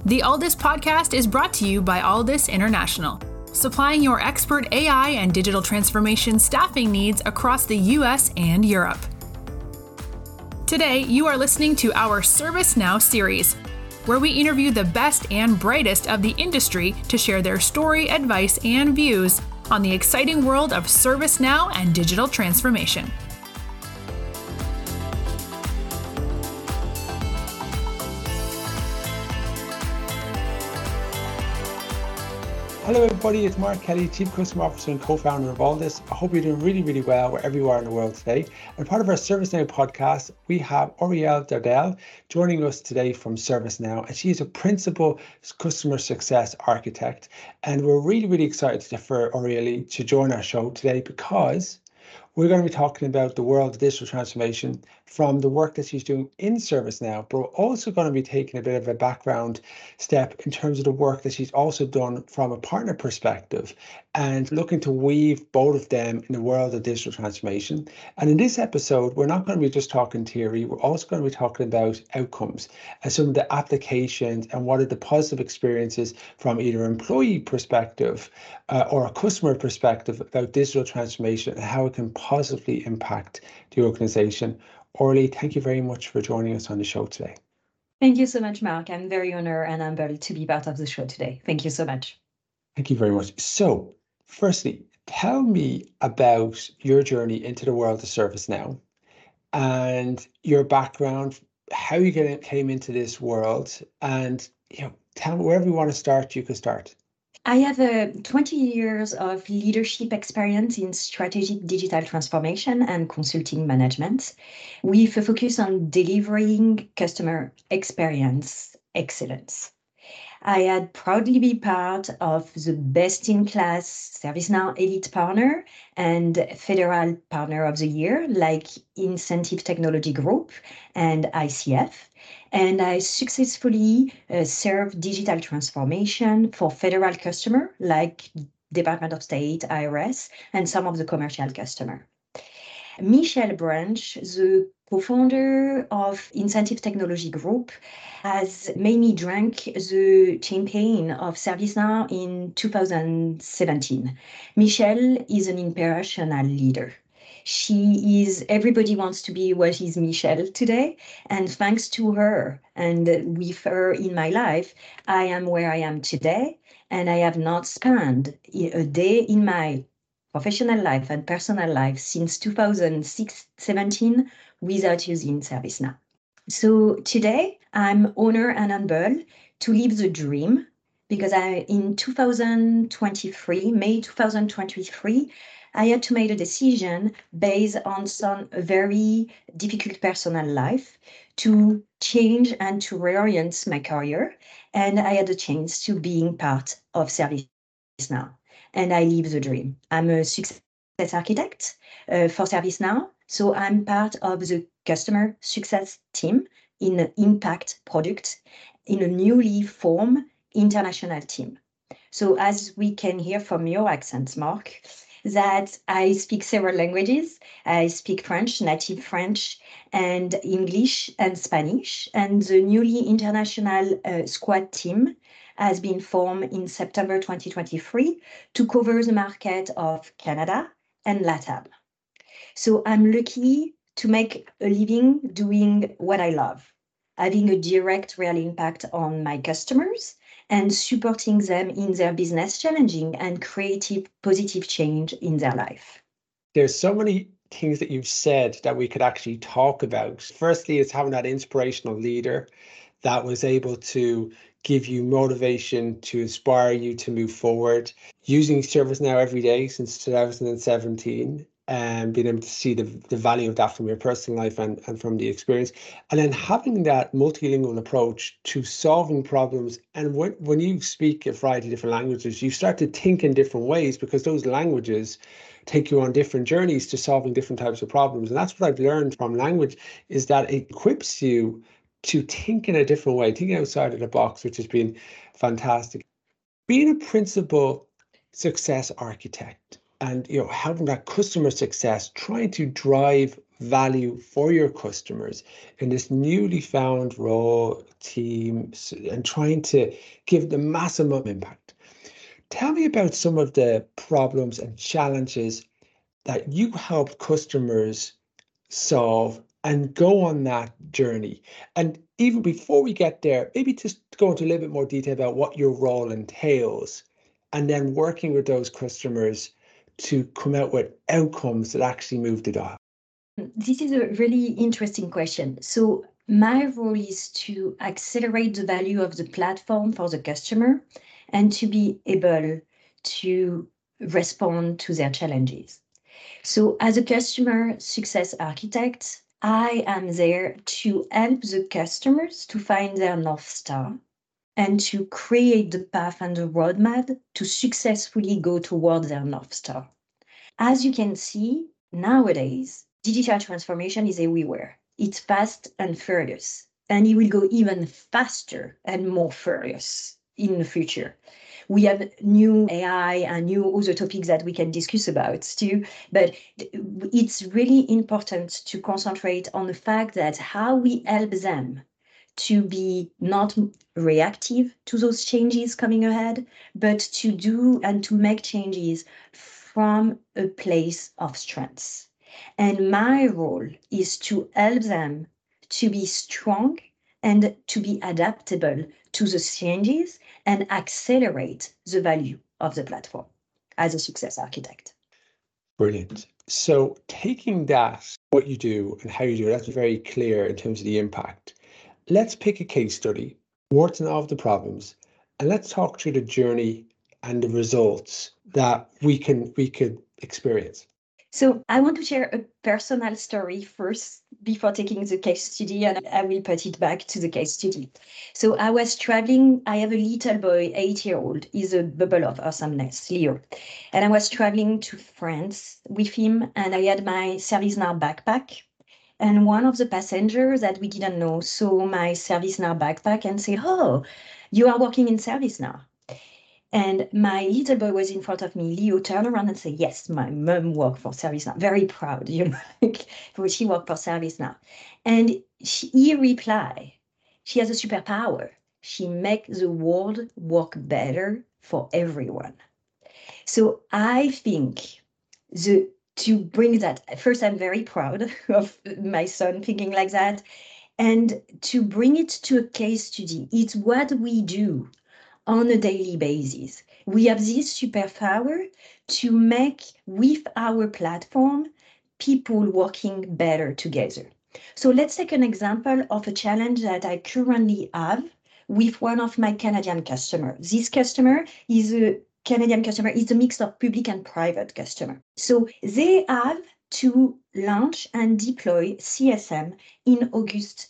The Aldis podcast is brought to you by Aldis International, supplying your expert AI and digital transformation staffing needs across the US and Europe. Today, you are listening to our ServiceNow series, where we interview the best and brightest of the industry to share their story, advice, and views on the exciting world of ServiceNow and digital transformation. Hello everybody, it's Mark Kelly, Chief Customer Officer and co-founder of Aldis. I hope you're doing really well wherever you are in the world today. And part of our ServiceNow podcast, we have Aurielle Dardel joining us today from ServiceNow, and she is a Principal Customer Success Architect. And we're really excited for Aurielle to join our show today because we're going to be talking about the world of digital transformation from the work that she's doing in ServiceNow, but we're also going to be taking a bit of a background step in terms of the work that she's also done from a partner perspective and looking to weave both of them in the world of digital transformation. And in this episode, we're not going to be just talking theory, we're also going to be talking about outcomes and some of the applications and what are the positive experiences from either an employee perspective or a customer perspective about digital transformation and how it can positively impact the organization. Aurielle, thank you very much for joining us on the show today. Thank you so much, Mark. I'm very honored and humbled to be part of the show today. Thank you so much. Thank you very much. So, firstly, tell me about your journey into the world of ServiceNow and your background, how you came into this world, and tell me wherever you want to start, you can start. I have 20 years of leadership experience in strategic digital transformation and consulting management, with a focus on delivering customer experience excellence. I had proudly be part of the best-in-class ServiceNow Elite Partner and Federal Partner of the Year, like Incentive Technology Group and ICF. And I successfully served digital transformation for federal customer, like Department of State, IRS, and some of the commercial customer. Michel Branch, the co-founder of Incentive Technology Group, has made me drink the champagne of ServiceNow in 2017. Michel is an inspirational leader. Everybody wants to be what is Michel today. And thanks to her and with her in my life, I am where I am today. And I have not spent a day in my professional life and personal life since 2017 without using ServiceNow. So today I'm honored and humbled to live the dream because in 2023, May 2023, I had to make a decision based on some very difficult personal life to change and to reorient my career. And I had a chance to being part of ServiceNow. And I live the dream. I'm a success architect for ServiceNow. So I'm part of the customer success team in an impact product in a newly formed international team. So as we can hear from your accents, Mark, that I speak several languages. I speak French, native French, and English and Spanish. And the newly international squad team has been formed in September 2023 to cover the market of Canada and LATAM. So I'm lucky to make a living doing what I love, having a direct real impact on my customers and supporting them in their business challenging and creative positive change in their life. There's so many things that you've said that we could actually talk about. Firstly, it's having that inspirational leader that was able to give you motivation, to inspire you to move forward, using ServiceNow every day since 2017. And being able to see the value of that from your personal life and from the experience. And then having that multilingual approach to solving problems. And when you speak a variety of different languages, you start to think in different ways because those languages take you on different journeys to solving different types of problems. And that's what I've learned from language, is that it equips you to think in a different way, thinking outside of the box, which has been fantastic. Being a principal success architect, and helping that customer success, trying to drive value for your customers in this newly found role, team, and trying to give the maximum impact. Tell me about some of the problems and challenges that you help customers solve and go on that journey. And even before we get there, maybe just go into a little bit more detail about what your role entails, and then working with those customers to come out with outcomes that actually move the dial. This is a really interesting question. So my role is to accelerate the value of the platform for the customer and to be able to respond to their challenges. So as a customer success architect, I am there to help the customers to find their North Star and to create the path and the roadmap to successfully go toward their North Star. As you can see, nowadays, digital transformation is everywhere. It's fast and furious, and it will go even faster and more furious in the future. We have new AI and new other topics that we can discuss about too, but it's really important to concentrate on the fact that how we help them to be not reactive to those changes coming ahead, but to do and to make changes from a place of strength. And my role is to help them to be strong and to be adaptable to the changes and accelerate the value of the platform as a success architect. Brilliant. So taking that, what you do and how you do it, that's very clear in terms of the impact. Let's pick a case study, warts and all of the problems, and let's talk through the journey and the results that we could experience. So I want to share a personal story first before taking the case study, and I will put it back to the case study. So I was traveling. I have a little boy, 8-year-old. He's a bubble of awesomeness, Leo. And I was traveling to France with him, and I had my ServiceNow backpack. And one of the passengers that we didn't know saw my ServiceNow backpack and said, "Oh, you are working in ServiceNow." And my little boy was in front of me. Leo turned around and said, "Yes, my mom worked for ServiceNow." Very proud, like she worked for ServiceNow. And he replied, "She has a superpower. She makes the world work better for everyone." So I think to bring that, first, I'm very proud of my son thinking like that. And to bring it to a case study, it's what we do on a daily basis. We have this superpower to make, with our platform, people working better together. So let's take an example of a challenge that I currently have with one of my Canadian customers. This customer is a Canadian customer, is a mix of public and private customer. So they have to launch and deploy CSM in August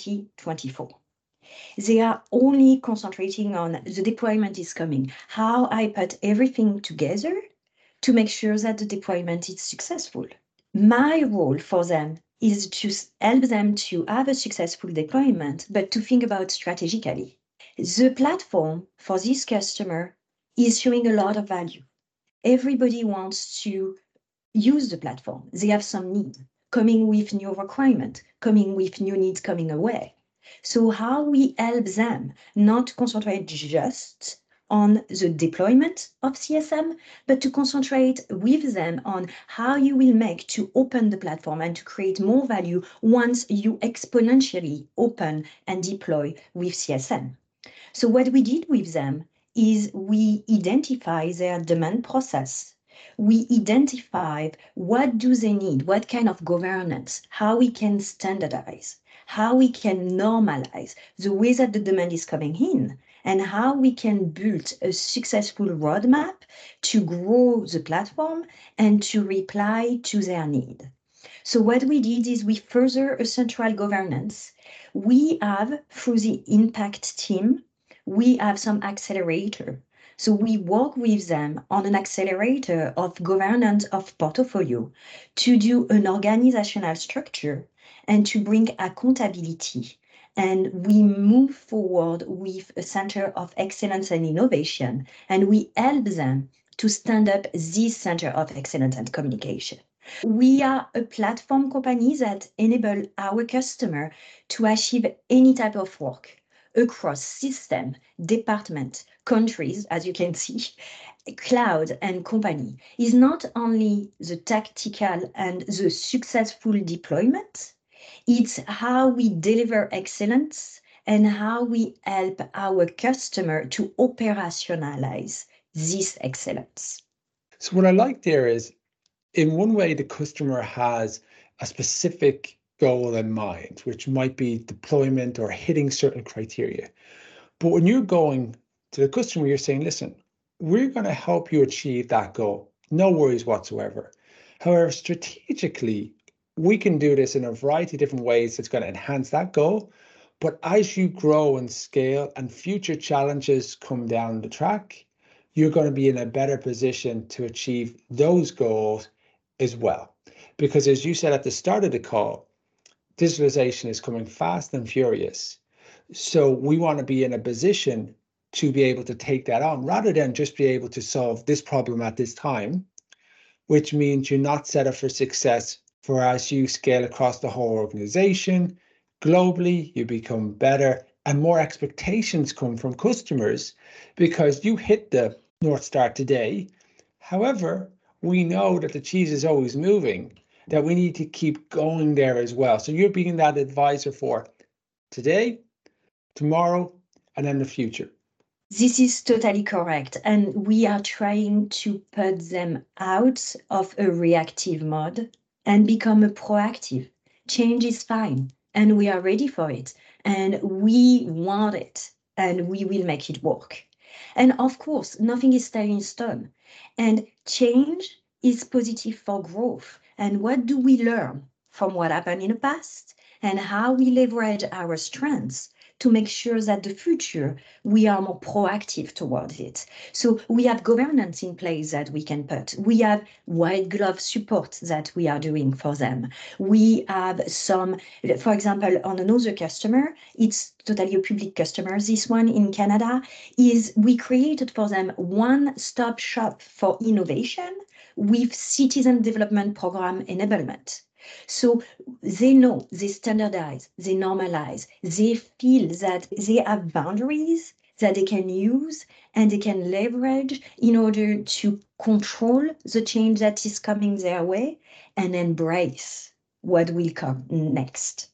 2024. They are only concentrating on the deployment is coming, how I put everything together to make sure that the deployment is successful. My role for them is to help them to have a successful deployment, but to think about strategically. The platform for this customer is showing a lot of value. Everybody wants to use the platform. They have some need coming with new requirement, coming with new needs coming away. So how we help them not concentrate just on the deployment of CSM, but to concentrate with them on how you will make to open the platform and to create more value once you exponentially open and deploy with CSM. So what we did with them is we identify their demand process. We identify what do they need, what kind of governance, how we can standardize, how we can normalize the way that the demand is coming in, and how we can build a successful roadmap to grow the platform and to reply to their need. So what we did is we further a central governance. We have, through the impact team, we have some accelerator. So we work with them on an accelerator of governance of portfolio to do an organizational structure and to bring accountability. And we move forward with a center of excellence and innovation, and we help them to stand up this center of excellence and communication. We are a platform company that enable our customer to achieve any type of work across system, department, countries, as you can see, cloud and company. Is not only the tactical and the successful deployment, it's how we deliver excellence and how we help our customer to operationalize this excellence. So what I like there is, in one way, the customer has a specific goal in mind, which might be deployment or hitting certain criteria. But when you're going to the customer, you're saying, listen, we're going to help you achieve that goal. No worries whatsoever. However, strategically, we can do this in a variety of different ways that's going to enhance that goal. But as you grow and scale and future challenges come down the track, you're going to be in a better position to achieve those goals as well. Because as you said at the start of the call, digitalization is coming fast and furious. So we want to be in a position to be able to take that on rather than just be able to solve this problem at this time, which means you're not set up for success for as you scale across the whole organization. Globally, you become better and more expectations come from customers because you hit the North Star today. However, we know that the cheese is always moving, that we need to keep going there as well. So you're being that advisor for today, tomorrow, and then the future. This is totally correct. And we are trying to put them out of a reactive mode and become a proactive. Change is fine, and we are ready for it. And we want it, and we will make it work. And of course, nothing is set in stone. And change is positive for growth. And what do we learn from what happened in the past and how we leverage our strengths to make sure that the future, we are more proactive towards it. So we have governance in place that we can put. We have white glove support that we are doing for them. We have some, for example, on another customer, it's totally a public customer. This one in Canada is we created for them one-stop shop for innovation with citizen development program enablement. So they know, they standardize, they normalize, they feel that they have boundaries that they can use and they can leverage in order to control the change that is coming their way and embrace what will come next.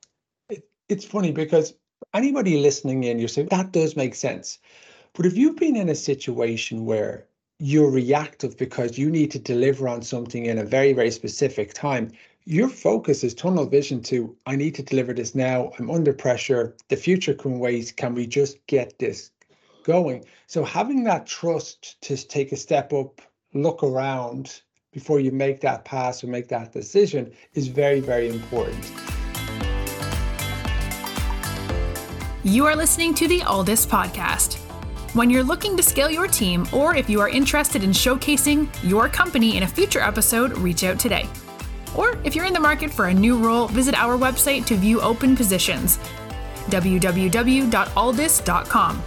It's funny because anybody listening in, you're saying that does make sense. But if you've been in a situation where you're reactive because you need to deliver on something in a very, very specific time, your focus is tunnel vision to, I need to deliver this now, I'm under pressure, the future can wait, can we just get this going? So having that trust to take a step up, look around before you make that pass or make that decision is very, very important. You are listening to the Aldus Podcast. When you're looking to scale your team, or if you are interested in showcasing your company in a future episode, reach out today. Or if you're in the market for a new role, visit our website to view open positions, www.aldus.com.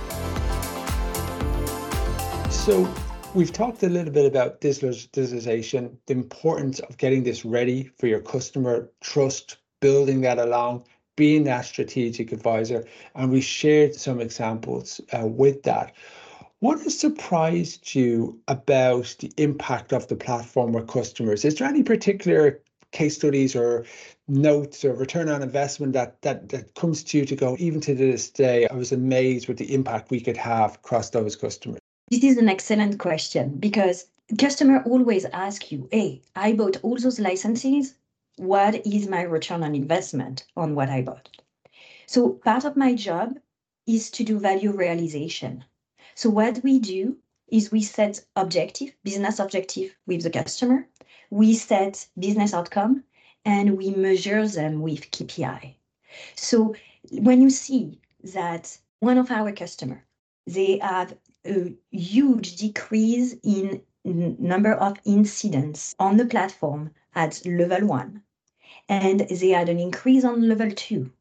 So we've talked a little bit about digitalization, the importance of getting this ready for your customer, trust, building that along, being that strategic advisor, and we shared some examples with that. What has surprised you about the impact of the platform with customers? Is there any particular case studies or notes or return on investment that comes to you to go, even to this day, I was amazed with the impact we could have across those customers? This is an excellent question because customer always ask you, hey, I bought all those licenses. What is my return on investment on what I bought? So part of my job is to do value realization. So what we do is we set business objective with the customer. We set business outcome and we measure them with KPI. So when you see that one of our customers, they have a huge decrease in number of incidents on the platform at level 1, and they had an increase on level 2,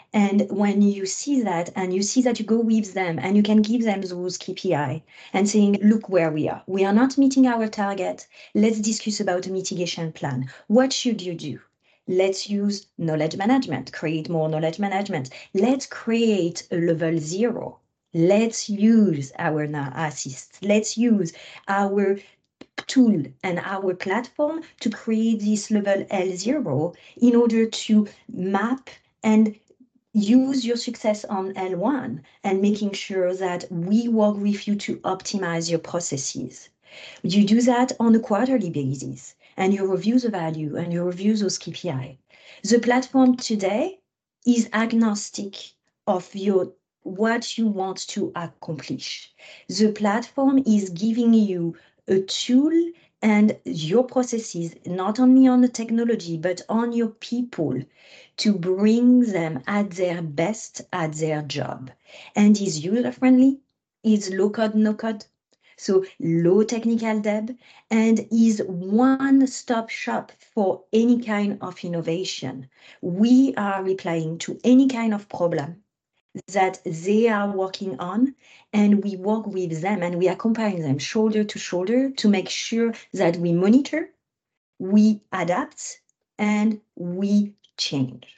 And when you see that, and you see that you go with them and you can give them those KPI and saying, look where we are. We are not meeting our target. Let's discuss about a mitigation plan. What should you do? Let's use knowledge management, create more knowledge management. Let's create a level 0. Let's use our assist. Let's use our tool and our platform to create this level L0 in order to map and use your success on L1 and making sure that we work with you to optimize your processes. You do that on a quarterly basis and you review the value and you review those KPI. The platform today is agnostic of what you want to accomplish. The platform is giving you a tool and your processes, not only on the technology, but on your people to bring them at their best at their job. And is user-friendly, is low-code, no-code, so low technical debt, and is one-stop shop for any kind of innovation. We are replying to any kind of problem that they are working on, and we work with them and we accompany them shoulder to shoulder to make sure that we monitor, we adapt, and we change.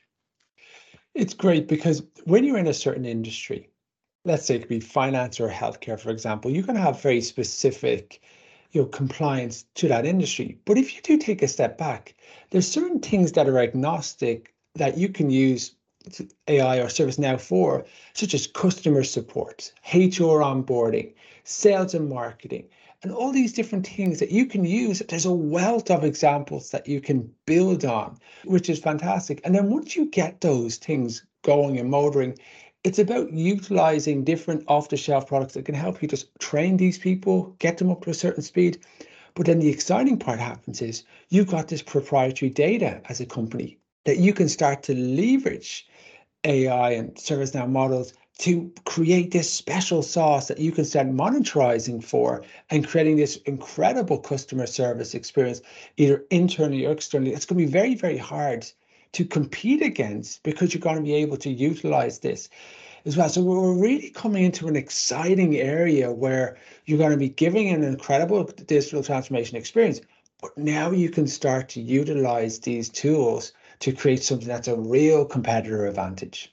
It's great because when you're in a certain industry, let's say it could be finance or healthcare, for example, you're going to have very specific, compliance to that industry. But if you do take a step back, there's certain things that are agnostic that you can use AI or ServiceNow for, such as customer support, HR onboarding, sales and marketing, and all these different things that you can use. There's a wealth of examples that you can build on, which is fantastic. And then once you get those things going and motoring, it's about utilizing different off-the-shelf products that can help you just train these people, get them up to a certain speed. But then the exciting part happens is you've got this proprietary data as a company that you can start to leverage AI and ServiceNow models to create this special sauce that you can start monetizing for and creating this incredible customer service experience, either internally or externally. It's going to be very, very hard to compete against because you're going to be able to utilize this as well. So we're really coming into an exciting area where you're going to be giving an incredible digital transformation experience, but now you can start to utilize these tools to create something that's a real competitor advantage.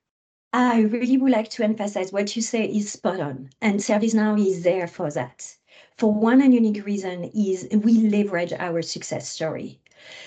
I really would like to emphasize what you say is spot on, and ServiceNow is there for that. For one and unique reason is we leverage our success story.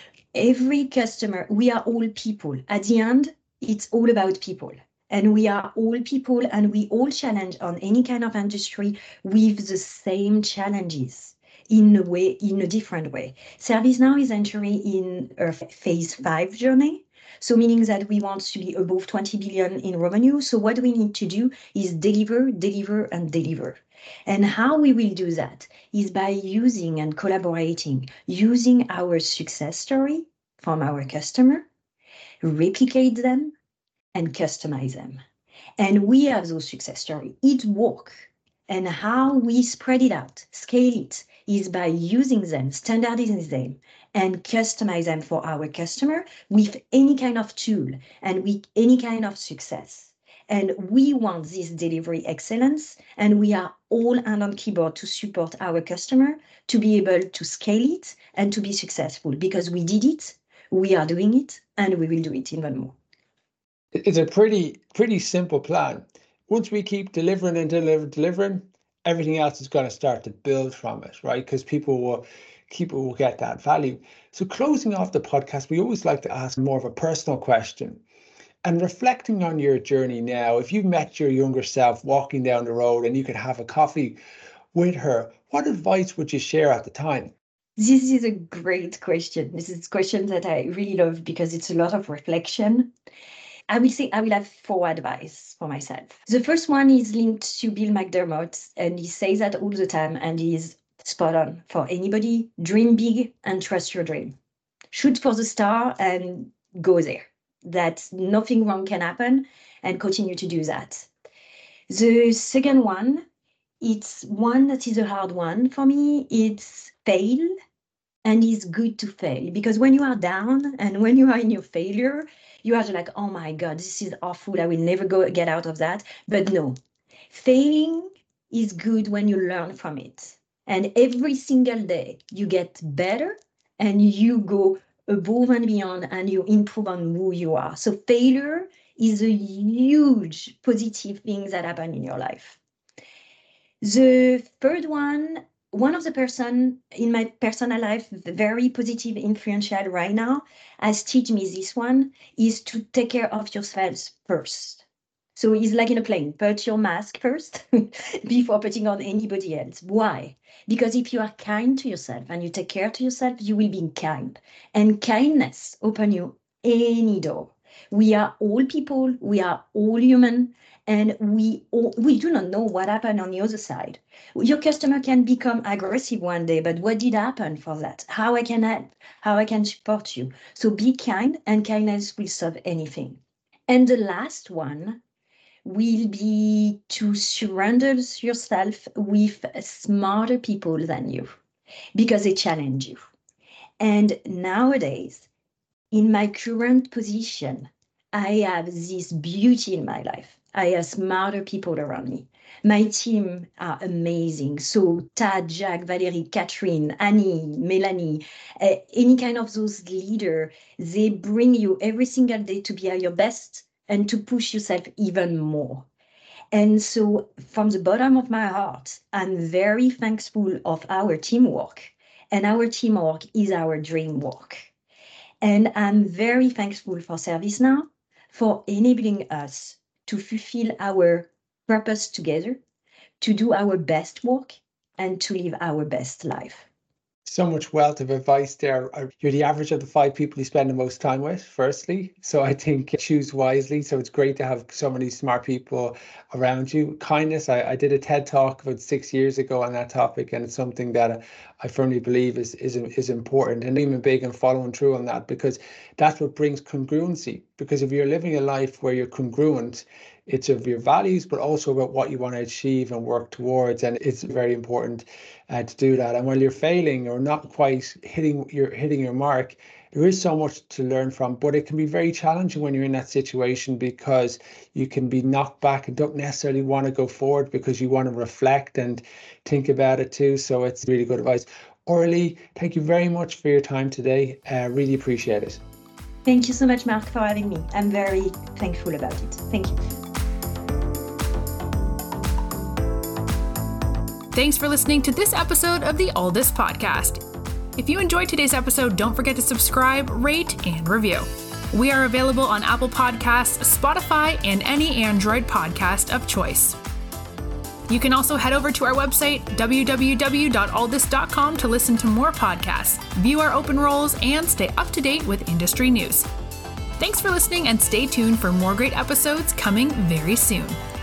Every customer, we are all people. At the end, it's all about people. And we are all people and we all challenge on any kind of industry with the same challenges in a different way. ServiceNow is entering in a phase 5 journey. So meaning that we want to be above 20 billion in revenue. So what we need to do is deliver, deliver, and deliver. And how we will do that is by using and collaborating, using our success story from our customer, replicate them, and customize them. And we have those success stories. It works. And how we spread it out, scale it, is by using them, standardizing them, and customize them for our customer with any kind of tool and with any kind of success. And we want this delivery excellence, and we are all hand on keyboard to support our customer to be able to scale it and to be successful, because we did it, we are doing it, and we will do it even more. It's a pretty simple plan. Once we keep delivering and delivering, everything else is going to start to build from it, right? Because people will get that value. So closing off the podcast, we always like to ask more of a personal question. And reflecting on your journey now, if you met your younger self walking down the road and you could have a coffee with her, what advice would you share at the time? This is a great question. This is a question that I really love because it's a lot of reflection. I will say I will have 4 advice for myself. The first one is linked to Bill McDermott, and he says that all the time, and he's spot on for anybody. Dream big and trust your dream. Shoot for the star and go there. That nothing wrong can happen, and continue to do that. The second one, it's one that is a hard one for me. It's fail And it's good to fail, because when you are down and when you are in your failure, you are like, oh my God, this is awful. I will never get out of that. But no, failing is good when you learn from it. And every single day you get better and you go above and beyond and you improve on who you are. So failure is a huge positive thing that happen in your life. The third one of the person in my personal life, very positive, influential right now, has taught me this one, is to take care of yourselves first. So it's like in a plane, put your mask first before putting on anybody else. Why? Because if you are kind to yourself and you take care to yourself, you will be kind. And kindness open you any door. We are all people, we are all human, and we do not know what happened on the other side. Your customer can become aggressive one day, but what did happen for that? How I can help, how I can support you. So be kind, and kindness will solve anything. And the last one will be to surround yourself with smarter people than you, because they challenge you. And nowadays, in my current position, I have this beauty in my life. I have smarter people around me. My team are amazing. So Tad, Jack, Valerie, Catherine, Annie, Melanie, any kind of those leaders, they bring you every single day to be at your best and to push yourself even more. And so from the bottom of my heart, I'm very thankful of our teamwork. And our teamwork is our dream work. And I'm very thankful for ServiceNow for enabling us to fulfill our purpose together, to do our best work, and to live our best life. So much wealth of advice there. You're the average of the 5 people you spend the most time with, firstly. So I think choose wisely. So it's great to have so many smart people around you. Kindness, I did a TED talk about 6 years ago on that topic, and it's something that I firmly believe is important, and even big and following through on that, because that's what brings congruency. Because if you're living a life where you're congruent, it's of your values, but also about what you want to achieve and work towards. And it's very important to do that. And while you're failing or not quite hitting your mark, there is so much to learn from, but it can be very challenging when you're in that situation, because you can be knocked back and don't necessarily want to go forward because you want to reflect and think about it too. So it's really good advice. Aurélie, thank you very much for your time today. Really appreciate it. Thank you so much, Mark, for having me. I'm very thankful about it. Thank you. Thanks for listening to this episode of the Aldus Podcast. If you enjoyed today's episode, don't forget to subscribe, rate, and review. We are available on Apple Podcasts, Spotify, and any Android podcast of choice. You can also head over to our website, www.aldus.com, to listen to more podcasts, view our open roles, and stay up to date with industry news. Thanks for listening, and stay tuned for more great episodes coming very soon.